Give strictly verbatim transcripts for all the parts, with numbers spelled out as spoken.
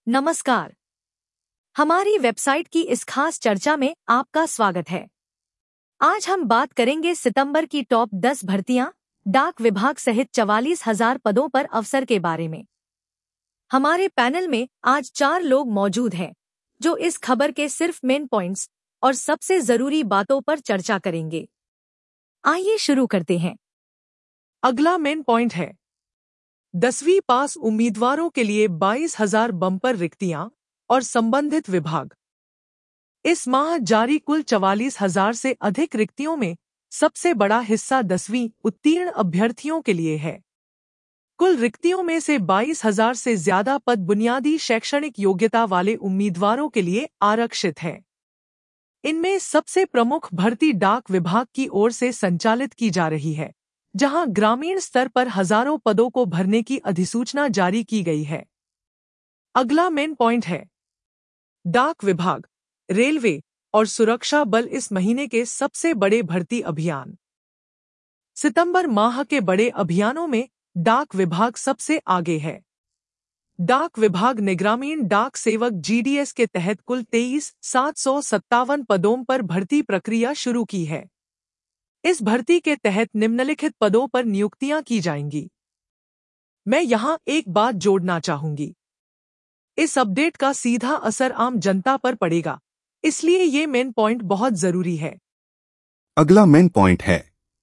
नमस्कार। हमारी वेबसाइट की इस खास चर्चा में आपका स्वागत है। आज हम बात करेंगे सितंबर की टॉप दस भर्तियां, डाक विभाग सहित चवालीस हजार पदों पर अवसर के बारे में। हमारे पैनल में आज चार लोग मौजूद हैं जो इस खबर के सिर्फ मेन पॉइंट्स और सबसे जरूरी बातों पर चर्चा करेंगे। आइए शुरू करते हैं। अगला मेन पॉइंट है दसवीं पास उम्मीदवारों के लिए बाईस हजार बम्पर रिक्तियां और संबंधित विभाग। इस माह जारी कुल चवालीस हजार से अधिक रिक्तियों में सबसे बड़ा हिस्सा दसवीं उत्तीर्ण अभ्यर्थियों के लिए है। कुल रिक्तियों में से बाईस हजार से ज्यादा पद बुनियादी शैक्षणिक योग्यता वाले उम्मीदवारों के लिए आरक्षित हैं। इनमें सबसे प्रमुख भर्ती डाक विभाग की ओर से संचालित की जा रही है, जहां ग्रामीण स्तर पर हजारों पदों को भरने की अधिसूचना जारी की गई है। अगला मेन पॉइंट है डाक विभाग, रेलवे और सुरक्षा बल इस महीने के सबसे बड़े भर्ती अभियान। सितंबर माह के बड़े अभियानों में डाक विभाग सबसे आगे है। डाक विभाग ने ग्रामीण डाक सेवक जीडीएस के तहत कुल तेईस सात सौ सत्तावन पदों पर भर्ती प्रक्रिया शुरू की है। इस भर्ती के तहत निम्नलिखित पदों पर नियुक्तियां की जाएंगी। मैं यहां एक बात जोड़ना चाहूंगी। इस अपडेट का सीधा असर आम जनता पर पड़ेगा, इसलिए ये मेन पॉइंट बहुत जरूरी है। अगला मेन पॉइंट है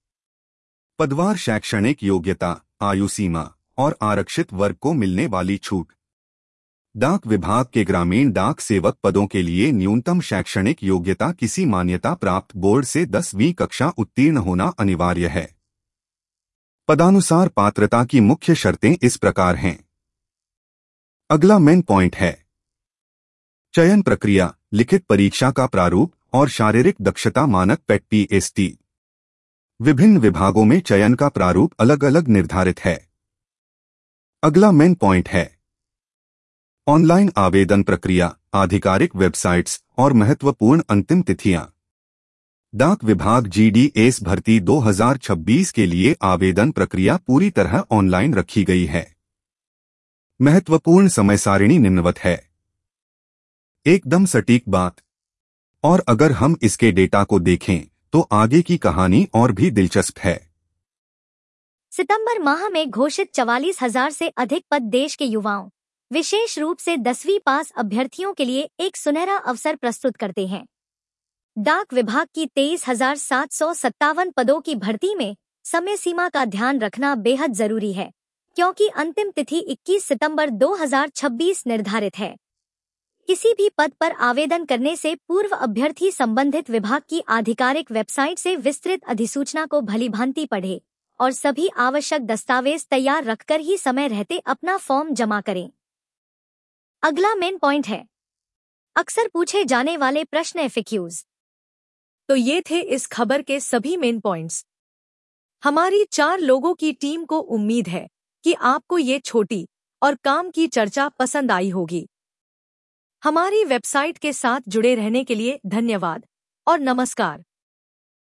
पदवार शैक्षणिक योग्यता, आयु सीमा और आरक्षित वर्ग को मिलने वाली छूट। डाक विभाग के ग्रामीण डाक सेवक पदों के लिए न्यूनतम शैक्षणिक योग्यता किसी मान्यता प्राप्त बोर्ड से दसवीं कक्षा उत्तीर्ण होना अनिवार्य है। पदानुसार पात्रता की मुख्य शर्तें इस प्रकार हैं। अगला मेन पॉइंट है चयन प्रक्रिया, लिखित परीक्षा का प्रारूप और शारीरिक दक्षता मानक पेट पीएसटी। विभिन्न विभागों में चयन का प्रारूप अलग अलग निर्धारित है। अगला मेन पॉइंट है ऑनलाइन आवेदन प्रक्रिया, आधिकारिक वेबसाइट्स और महत्वपूर्ण अंतिम तिथियां। डाक विभाग जीडीएस भर्ती दो हज़ार छब्बीस के लिए आवेदन प्रक्रिया पूरी तरह ऑनलाइन रखी गई है। महत्वपूर्ण समय सारिणी निम्नवत है। एकदम सटीक बात। और अगर हम इसके डेटा को देखें तो आगे की कहानी और भी दिलचस्प है। सितंबर माह में घोषित चवालीस हजार से अधिक पद देश के युवाओं, विशेष रूप से दसवीं पास अभ्यर्थियों के लिए एक सुनहरा अवसर प्रस्तुत करते हैं। डाक विभाग की तेईस हजार सात सौ सत्तावन पदों की भर्ती में समय सीमा का ध्यान रखना बेहद जरूरी है, क्योंकि अंतिम तिथि इक्कीस सितंबर दो हज़ार छब्बीस निर्धारित है। किसी भी पद पर आवेदन करने से पूर्व अभ्यर्थी संबंधित विभाग की आधिकारिक वेबसाइट से विस्तृत अधिसूचना को भलीभांति पढ़े और सभी आवश्यक दस्तावेज तैयार रखकर ही समय रहते अपना फॉर्म जमा करें। अगला मेन पॉइंट है अक्सर पूछे जाने वाले प्रश्न एफएक्यूज। तो ये थे इस खबर के सभी मेन पॉइंट्स। हमारी चार लोगों की टीम को उम्मीद है कि आपको ये छोटी और काम की चर्चा पसंद आई होगी। हमारी वेबसाइट के साथ जुड़े रहने के लिए धन्यवाद और नमस्कार।